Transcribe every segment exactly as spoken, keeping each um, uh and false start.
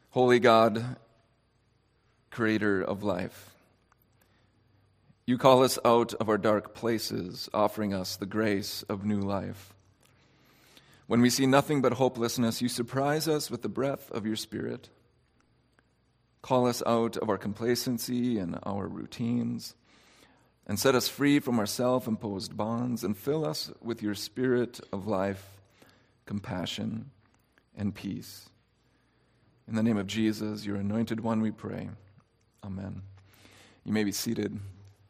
Holy God, creator of life, you call us out of our dark places, offering us the grace of new life. When we see nothing but hopelessness, you surprise us with the breath of your Spirit. Call us out of our complacency and our routines, and set us free from our self-imposed bonds, and fill us with your Spirit of life, compassion, and peace. In the name of Jesus, your anointed one, we pray. Amen. You may be seated.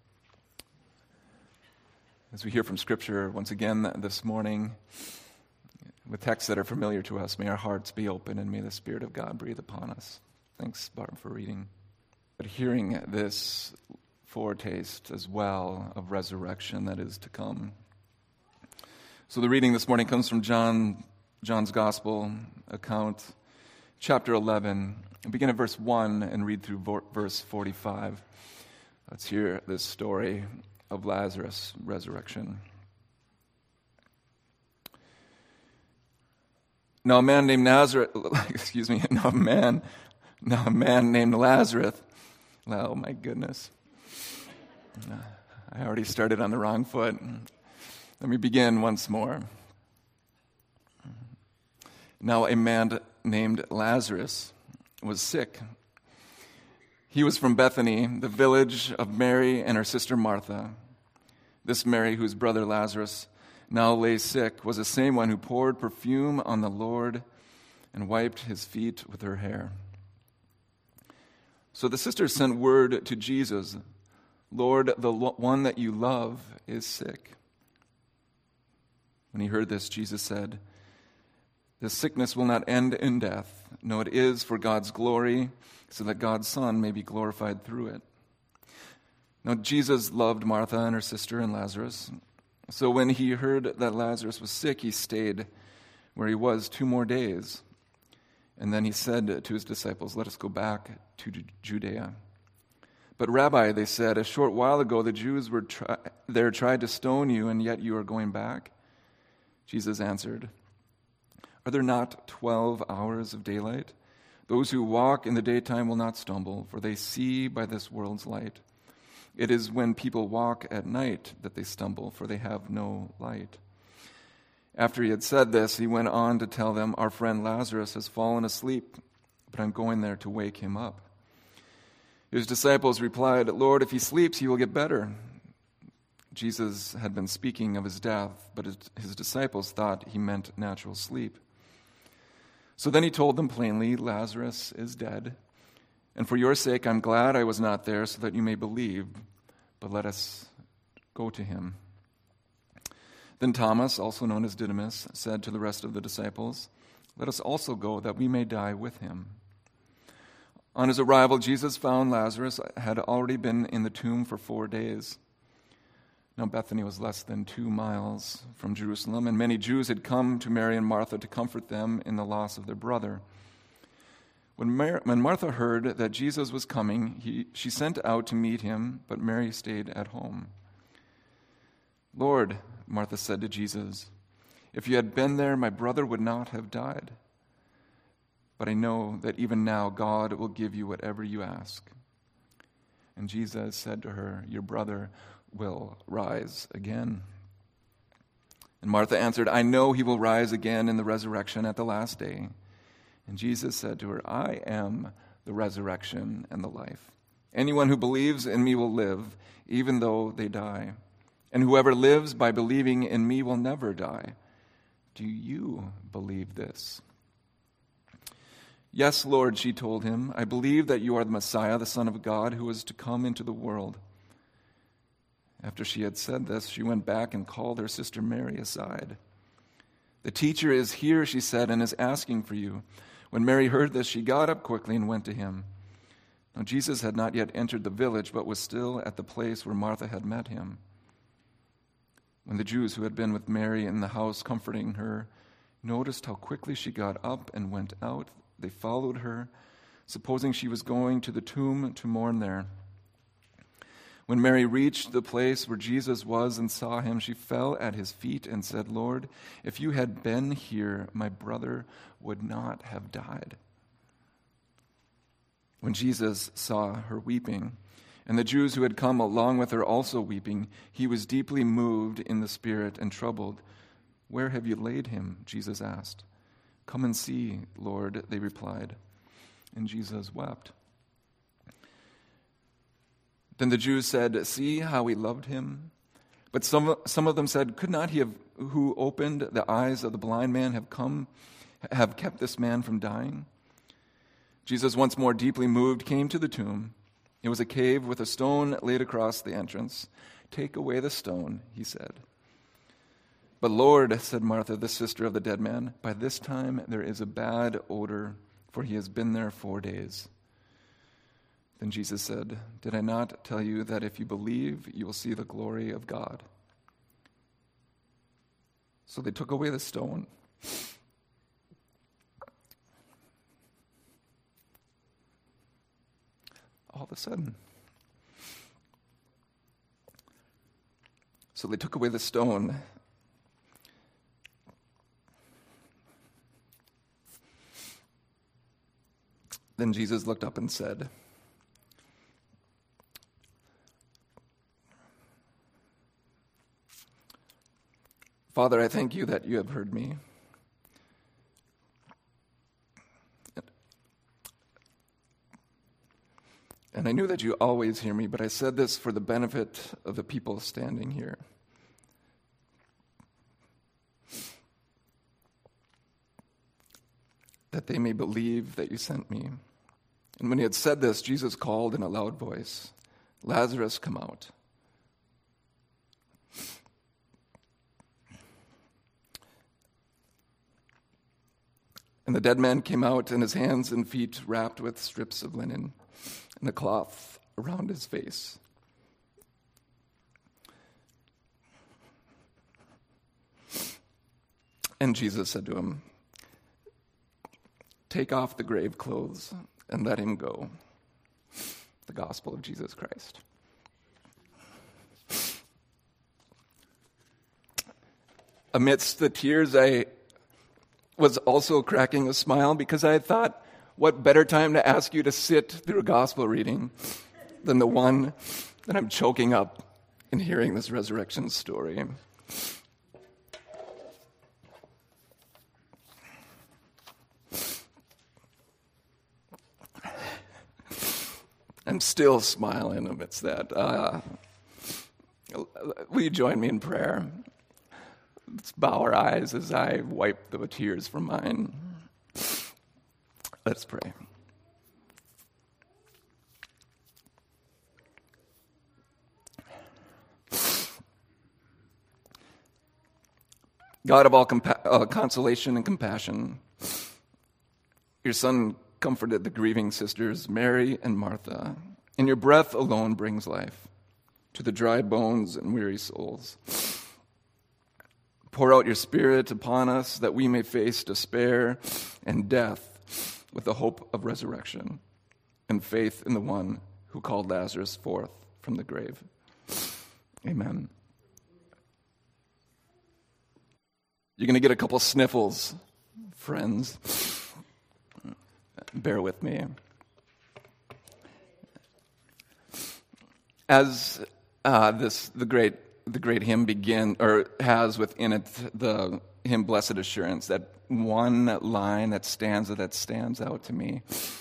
As we hear from Scripture once again this morning, with texts that are familiar to us, may our hearts be open and may the Spirit of God breathe upon us. Thanks, Barb, for reading. But hearing this foretaste as well of resurrection that is to come. So the reading this morning comes from John, John's Gospel account, chapter eleven. Begin at verse one and read through verse forty-five. Let's hear this story of Lazarus' resurrection. Now a man named Nazareth, excuse me, now a man, now a man named Lazarus. Oh my goodness. I already started on the wrong foot. Let me begin once more. Now a man named Lazarus was sick. He was from Bethany, the village of Mary and her sister Martha. This Mary, whose brother Lazarus now lay sick, was the same one who poured perfume on the Lord and wiped his feet with her hair. So the sisters sent word to Jesus, "Lord, the one that you love is sick." When he heard this, Jesus said, "This sickness will not end in death. No, it is for God's glory, so that God's Son may be glorified through it." Now Jesus loved Martha and her sister and Lazarus. So when he heard that Lazarus was sick, he stayed where he was two more days. And then he said to his disciples, "Let us go back to Judea." "But Rabbi," they said, "a short while ago the Jews were tri- there tried to stone you, and yet you are going back?" Jesus answered, "Are there not twelve hours of daylight? Those who walk in the daytime will not stumble, for they see by this world's light. It is when people walk at night that they stumble, for they have no light." After he had said this, he went on to tell them, "Our friend Lazarus has fallen asleep, but I'm going there to wake him up." His disciples replied, "Lord, if he sleeps, he will get better." Jesus had been speaking of his death, but his, his disciples thought he meant natural sleep. So then he told them plainly, "Lazarus is dead, and for your sake I'm glad I was not there, so that you may believe, but let us go to him." Then Thomas, also known as Didymus, said to the rest of the disciples, "Let us also go, that we may die with him." On his arrival, Jesus found Lazarus had already been in the tomb for four days. Now Bethany was less than two miles from Jerusalem, and many Jews had come to Mary and Martha to comfort them in the loss of their brother. When, Mar- when Martha heard that Jesus was coming, he, she sent out to meet him, but Mary stayed at home. "Lord," Martha said to Jesus, "if you had been there, my brother would not have died. But I know that even now God will give you whatever you ask." And Jesus said to her, "Your brother will rise again." And Martha answered, "I know he will rise again in the resurrection at the last day." And Jesus said to her, "I am the resurrection and the life. Anyone who believes in me will live, even though they die. And whoever lives by believing in me will never die. Do you believe this?" "Yes, Lord," she told him, "I believe that you are the Messiah, the Son of God, who is to come into the world." After she had said this, she went back and called her sister Mary aside. "The teacher is here," she said, "and is asking for you." When Mary heard this, she got up quickly and went to him. Now Jesus had not yet entered the village, but was still at the place where Martha had met him. When the Jews who had been with Mary in the house comforting her noticed how quickly she got up and went out, they followed her, supposing she was going to the tomb to mourn there. When Mary reached the place where Jesus was and saw him, she fell at his feet and said, "Lord, if you had been here, my brother would not have died." When Jesus saw her weeping, and the Jews who had come along with her also weeping, he was deeply moved in the spirit and troubled. "Where have you laid him?" Jesus asked. "Come and see, Lord," they replied. And Jesus wept. Then the Jews said, "See how he loved him." But some, some of them said, "Could not he have, who opened the eyes of the blind man have come, have kept this man from dying?" Jesus, once more deeply moved, came to the tomb. It was a cave with a stone laid across the entrance. "Take away the stone," he said. "But Lord," said Martha, the sister of the dead man, "by this time there is a bad odor, for he has been there four days." Then Jesus said, "Did I not tell you that if you believe, you will see the glory of God?" So they took away the stone. All of a sudden. So they took away the stone. Then Jesus looked up and said, "Father, I thank you that you have heard me. And I knew that you always hear me, but I said this for the benefit of the people standing here. That they may believe that you sent me." And when he had said this, Jesus called in a loud voice, "Lazarus, come out." And the dead man came out, and his hands and feet wrapped with strips of linen, and a cloth around his face. And Jesus said to him, "Take off the grave clothes and let him go." The gospel of Jesus Christ. Amidst the tears, I was also cracking a smile because I thought, what better time to ask you to sit through a gospel reading than the one that I'm choking up in hearing this resurrection story. I'm still smiling amidst that. Uh, will you join me in prayer? Let's bow our eyes as I wipe the tears from mine. Let's pray. God of all compa- uh, consolation and compassion, your Son comforted the grieving sisters, Mary and Martha, and your breath alone brings life to the dry bones and weary souls. Pour out your Spirit upon us that we may face despair and death with the hope of resurrection and faith in the one who called Lazarus forth from the grave. Amen. You're going to get a couple sniffles, friends. Bear with me. As uh, this the great the great hymn begin or has within it the hymn "Blessed Assurance," that one line, that stanza that stands out to me.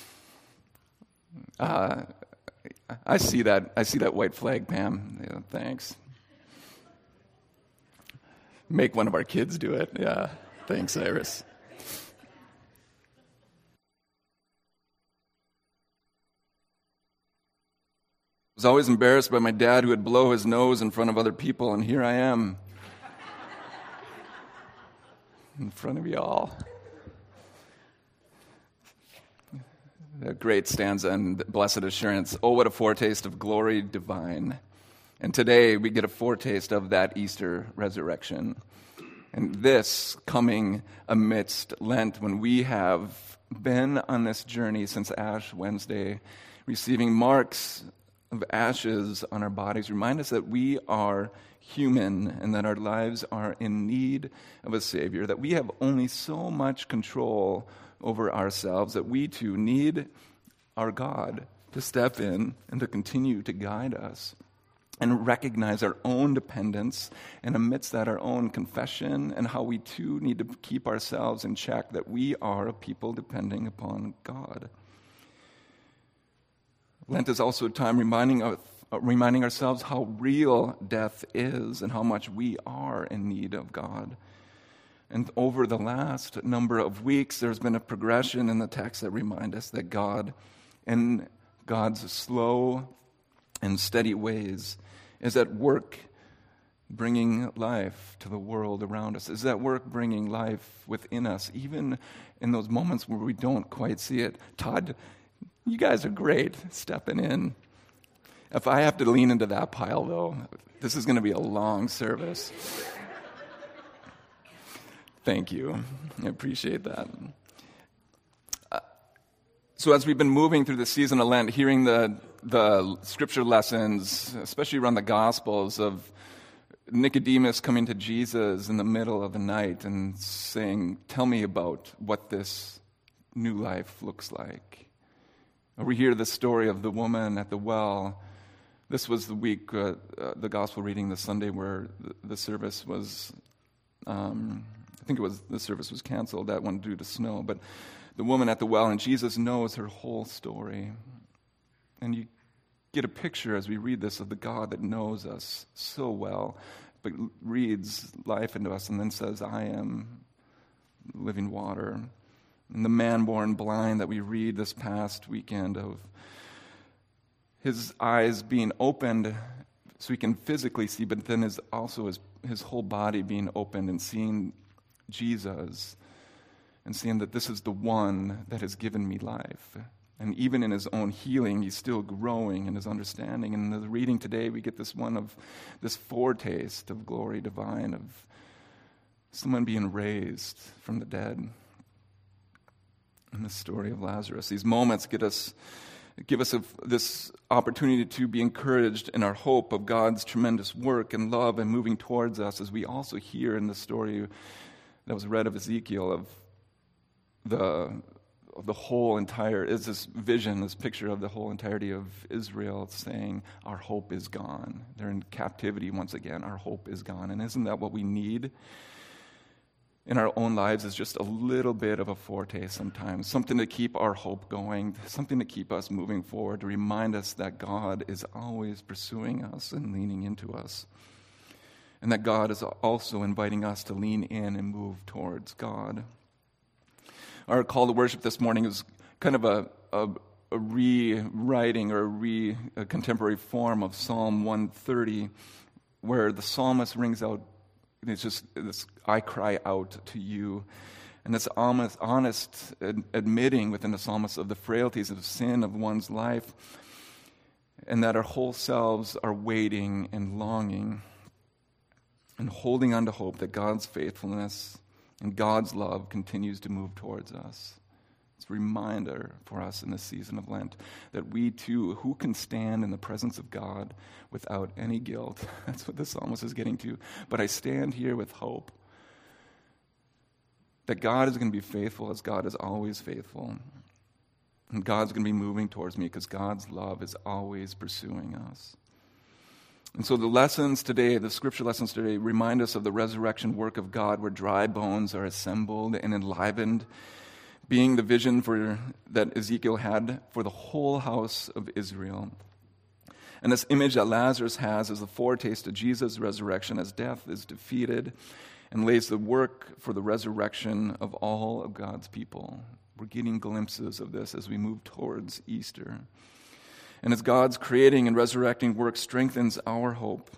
Uh, I see that. I see that white flag, Pam. Yeah, thanks. Make one of our kids do it. Yeah, thanks, Iris. I was always embarrassed by my dad who would blow his nose in front of other people, and here I am in front of you all. A great stanza and Blessed Assurance. Oh, what a foretaste of glory divine. And today we get a foretaste of that Easter resurrection. And this coming amidst Lent, when we have been on this journey since Ash Wednesday, receiving marks of ashes on our bodies, remind us that we are human and that our lives are in need of a Savior, that we have only so much control over ourselves, that we too need our God to step in and to continue to guide us and recognize our own dependence, and amidst that our own confession and how we too need to keep ourselves in check, that we are a people depending upon God. Lent is also a time reminding us, reminding ourselves how real death is and how much we are in need of God. And over the last number of weeks, there's been a progression in the text that remind us that God, in God's slow and steady ways, is at work bringing life to the world around us, is at work bringing life within us, even in those moments where we don't quite see it. Todd, you guys are great stepping in. If I have to lean into that pile, though, this is going to be a long service. Thank you. I appreciate that. Uh, so as we've been moving through the season of Lent, hearing the the scripture lessons, especially around the Gospels, of Nicodemus coming to Jesus in the middle of the night and saying, tell me about what this new life looks like. Or we hear the story of the woman at the well. This was the week, uh, uh, the Gospel reading, the Sunday where the, the service was, um, I think it was, the service was canceled, that one due to snow. But the woman at the well, and Jesus knows her whole story. And you get a picture as we read this of the God that knows us so well, but reads life into us and then says, I am living water. And the man born blind that we read this past weekend, of his eyes being opened so he can physically see, but then his, also his, his whole body being opened and seeing Jesus and seeing that this is the one that has given me life. And even in his own healing, he's still growing in his understanding. And in the reading today, we get this one of this foretaste of glory divine, of someone being raised from the dead. In the story of Lazarus, these moments get us, give us a, this opportunity to be encouraged in our hope of God's tremendous work and love and moving towards us, as we also hear in the story that was read of Ezekiel, of the of the whole entire, is this vision, this picture of the whole entirety of Israel saying, our hope is gone. They're in captivity once again. Our hope is gone. And isn't that what we need in our own lives, is just a little bit of a foretaste sometimes, something to keep our hope going, something to keep us moving forward, to remind us that God is always pursuing us and leaning into us, and that God is also inviting us to lean in and move towards God. Our call to worship this morning is kind of a, a, a rewriting or a, re, a contemporary form of Psalm one thirty, where the psalmist rings out, it's just this, I cry out to you. And this honest, honest admitting within the psalmist of the frailties of sin of one's life, and that our whole selves are waiting and longing and holding on to hope that God's faithfulness and God's love continues to move towards us. It's a reminder for us in this season of Lent that we too, who can stand in the presence of God without any guilt? That's what the psalmist is getting to. But I stand here with hope that God is going to be faithful as God is always faithful. And God's going to be moving towards me because God's love is always pursuing us. And so the lessons today, the scripture lessons today, remind us of the resurrection work of God, where dry bones are assembled and enlivened, being the vision for that Ezekiel had for the whole house of Israel. And this image that Lazarus has is a foretaste of Jesus' resurrection as death is defeated, and lays the work for the resurrection of all of God's people. We're getting glimpses of this as we move towards Easter. And as God's creating and resurrecting work strengthens our hope,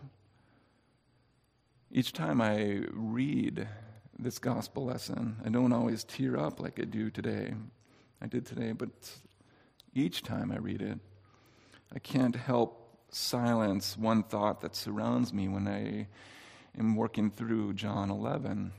each time I read this gospel lesson, I don't always tear up like I do today. I did today, but each time I read it, I can't help silence one thought that surrounds me when I am working through John eleven.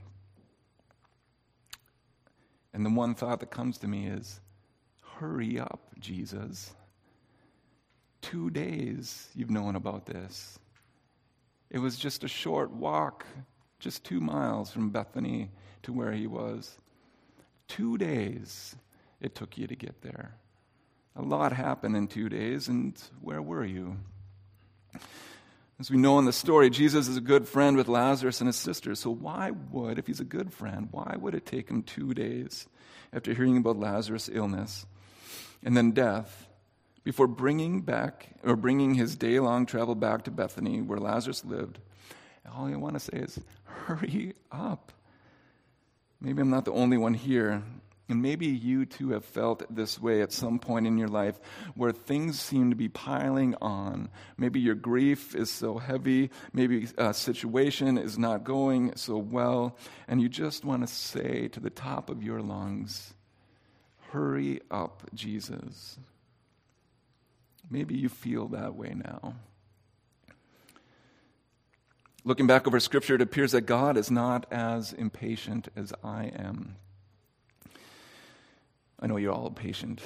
And the one thought that comes to me is, hurry up, Jesus. Two days you've known about this. It was just a short walk, just two miles from Bethany to where he was. Two days it took you to get there. A lot happened in two days, and where were you? As we know in the story, Jesus is a good friend with Lazarus and his sister. So why would, if he's a good friend, why would it take him two days after hearing about Lazarus' illness and then death before bringing back or bringing his day-long travel back to Bethany where Lazarus lived? All I want to say is, hurry up. Maybe I'm not the only one here. And maybe you too have felt this way at some point in your life where things seem to be piling on. Maybe your grief is so heavy. Maybe a situation is not going so well. And you just want to say to the top of your lungs, hurry up, Jesus. Maybe you feel that way now. Looking back over Scripture, it appears that God is not as impatient as I am. I know you're all patient.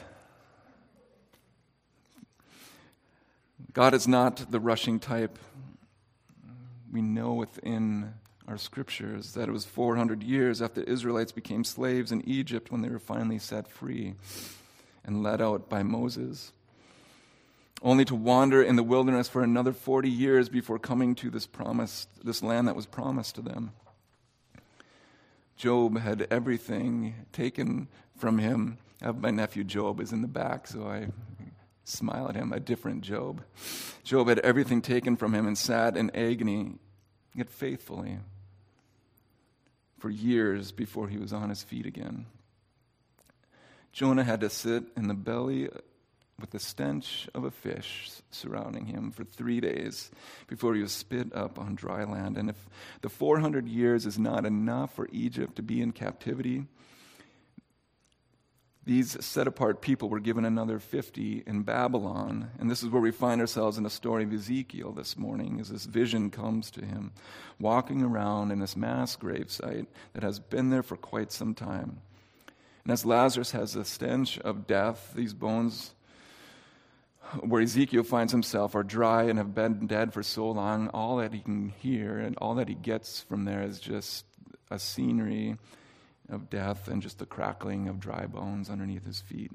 God is not the rushing type. We know within our scriptures that it was four hundred years after the Israelites became slaves in Egypt when they were finally set free and led out by Moses, only to wander in the wilderness for another forty years before coming to this promised, this land that was promised to them. Job had everything taken from him. I have my nephew Job is in the back, so I smile at him, a different Job. Job had everything taken from him and sat in agony, yet faithfully, for years before he was on his feet again. Jonah had to sit in the belly with the stench of a fish surrounding him for three days before he was spit up on dry land. And if the four hundred years is not enough for Egypt to be in captivity, these set-apart people were given another fifty in Babylon. And this is where we find ourselves in the story of Ezekiel this morning, as this vision comes to him, walking around in this mass gravesite that has been there for quite some time. And as Lazarus has the stench of death, these bones where Ezekiel finds himself are dry and have been dead for so long, all that he can hear and all that he gets from there is just a scenery of death and just the crackling of dry bones underneath his feet.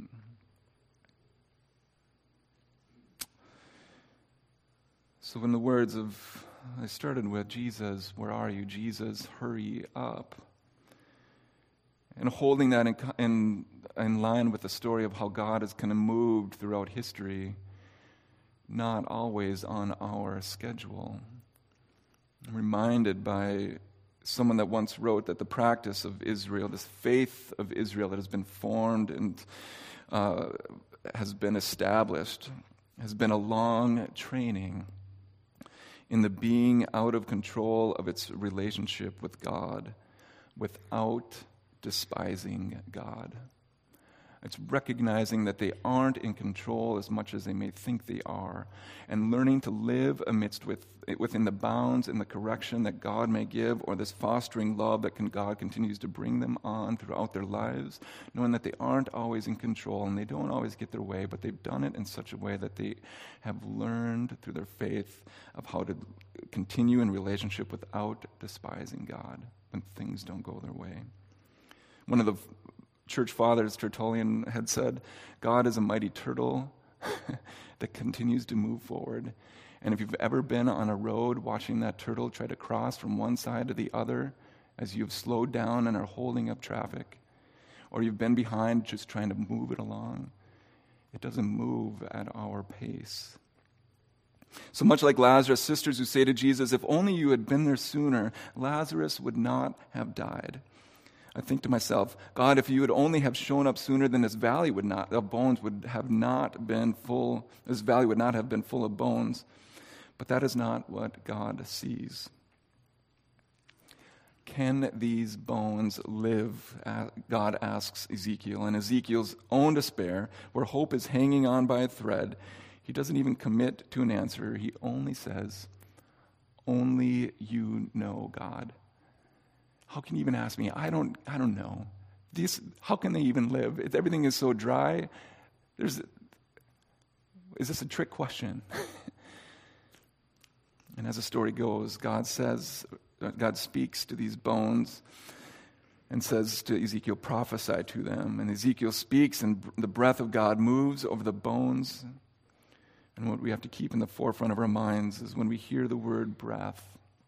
So in the words of, I started with, Jesus, where are you? Jesus, hurry up. And holding that in, in, in line with the story of how God has kind of moved throughout history, not always on our schedule. I'm reminded by someone that once wrote that the practice of Israel, this faith of Israel that has been formed and uh, has been established, has been a long training in the being out of control of its relationship with God without despising God. It's recognizing that they aren't in control as much as they may think they are, and learning to live amidst with, within the bounds and the correction that God may give, or this fostering love that can, God continues to bring them on throughout their lives, knowing that they aren't always in control and they don't always get their way, but they've done it in such a way that they have learned through their faith of how to continue in relationship without despising God when things don't go their way. One of the church fathers, Tertullian, had said, God is a mighty turtle that continues to move forward. And if you've ever been on a road watching that turtle try to cross from one side to the other as you've slowed down and are holding up traffic, or you've been behind just trying to move it along, it doesn't move at our pace. So much like Lazarus' sisters who say to Jesus, if only you had been there sooner, Lazarus would not have died. I think to myself, God, if you would only have shown up sooner, then this valley would not, of bones would have not been full, this valley would not have been full of bones. But that is not what God sees. Can these bones live? God asks Ezekiel. In Ezekiel's own despair, where hope is hanging on by a thread, he doesn't even commit to an answer. He only says, only you know, God. How can you even ask me? I don't I don't know. These, how can they even live? If everything is so dry, there's is this a trick question? And as the story goes, God says, God speaks to these bones and says to Ezekiel, prophesy to them. And Ezekiel speaks, and the breath of God moves over the bones. And what we have to keep in the forefront of our minds is when we hear the word breath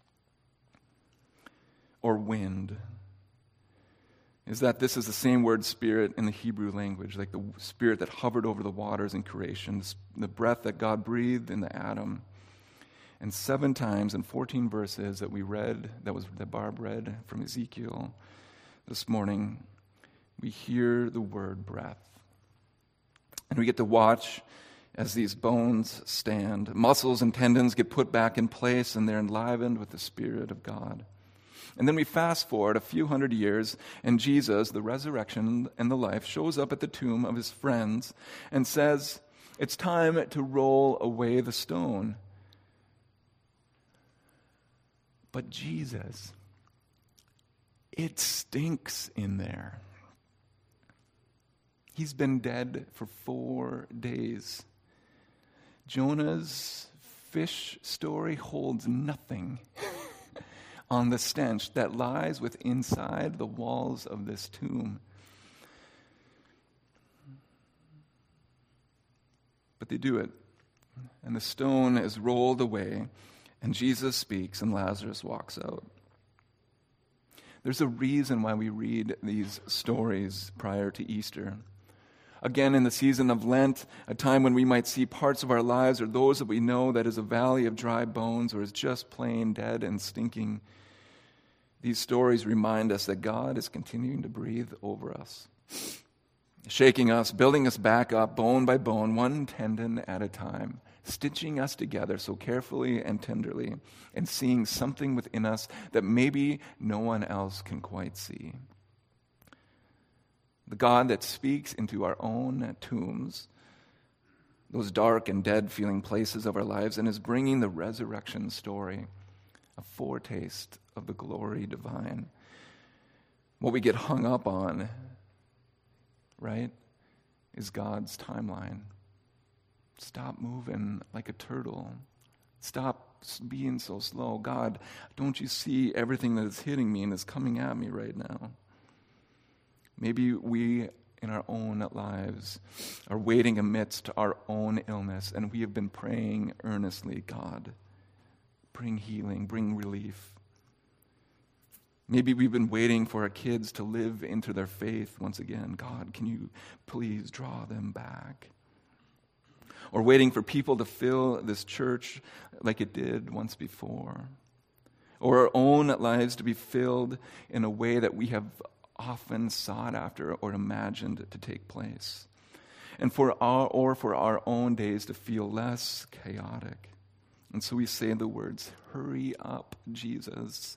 or wind, is that this is the same word spirit in the Hebrew language, like the spirit that hovered over the waters in creation, the breath that God breathed into Adam. And seven times in fourteen verses that we read, that was that Barb read from Ezekiel this morning, we hear the word breath. And we get to watch as these bones stand. Muscles and tendons get put back in place, and they're enlivened with the Spirit of God. And then we fast forward a few hundred years, and Jesus, the resurrection and the life, shows up at the tomb of his friends and says, it's time to roll away the stone. But Jesus, it stinks in there. He's been dead for four days. Jonah's fish story holds nothing on the stench that lies within inside the walls of this tomb. But they do it, and the stone is rolled away, and Jesus speaks, and Lazarus walks out. There's a reason why we read these stories prior to Easter. Again, in the season of Lent, a time when we might see parts of our lives or those that we know that is a valley of dry bones or is just plain dead and stinking, these stories remind us that God is continuing to breathe over us, shaking us, building us back up bone by bone, one tendon at a time, stitching us together so carefully and tenderly, and seeing something within us that maybe no one else can quite see. The God that speaks into our own tombs, those dark and dead-feeling places of our lives, and is bringing the resurrection story, a foretaste of the glory divine. What we get hung up on, right, is God's timeline. Stop moving like a turtle. Stop being so slow. God, don't you see everything that is hitting me and is coming at me right now? Maybe we, in our own lives, are waiting amidst our own illness, and we have been praying earnestly, God, bring healing, bring relief. Maybe we've been waiting for our kids to live into their faith once again. God, can you please draw them back? Or waiting for people to fill this church like it did once before. Or our own lives to be filled in a way that we have often sought after or imagined to take place. And for our or for our own days to feel less chaotic. And so we say the words, hurry up, Jesus.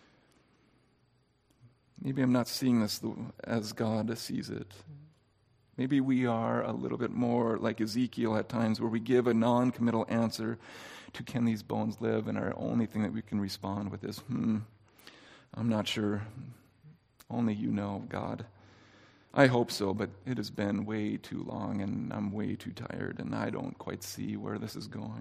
Maybe I'm not seeing this as God sees it. Maybe we are a little bit more like Ezekiel at times, where we give a non-committal answer to can these bones live, and our only thing that we can respond with is, hmm, I'm not sure. Only you know, God. I hope so, but it has been way too long, and I'm way too tired, and I don't quite see where this is going.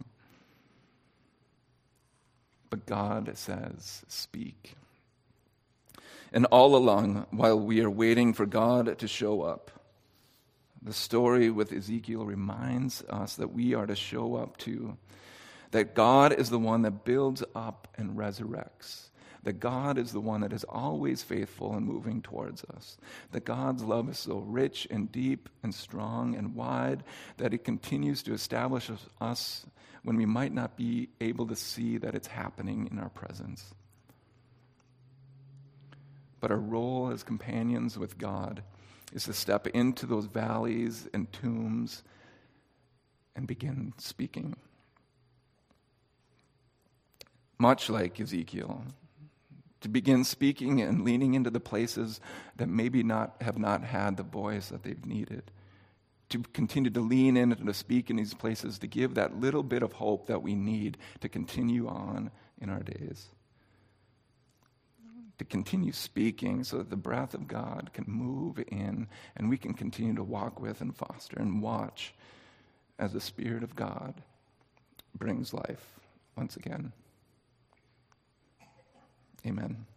But God says, speak. And all along, while we are waiting for God to show up, the story with Ezekiel reminds us that we are to show up too. That God is the one that builds up and resurrects. That God is the one that is always faithful and moving towards us. That God's love is so rich and deep and strong and wide that it continues to establish us when we might not be able to see that it's happening in our presence. But our role as companions with God is to step into those valleys and tombs and begin speaking. Much like Ezekiel, to begin speaking and leaning into the places that maybe not have not had the voice that they've needed. To continue to lean in and to speak in these places, to give that little bit of hope that we need to continue on in our days. To continue speaking so that the breath of God can move in and we can continue to walk with and foster and watch as the Spirit of God brings life once again. Amen.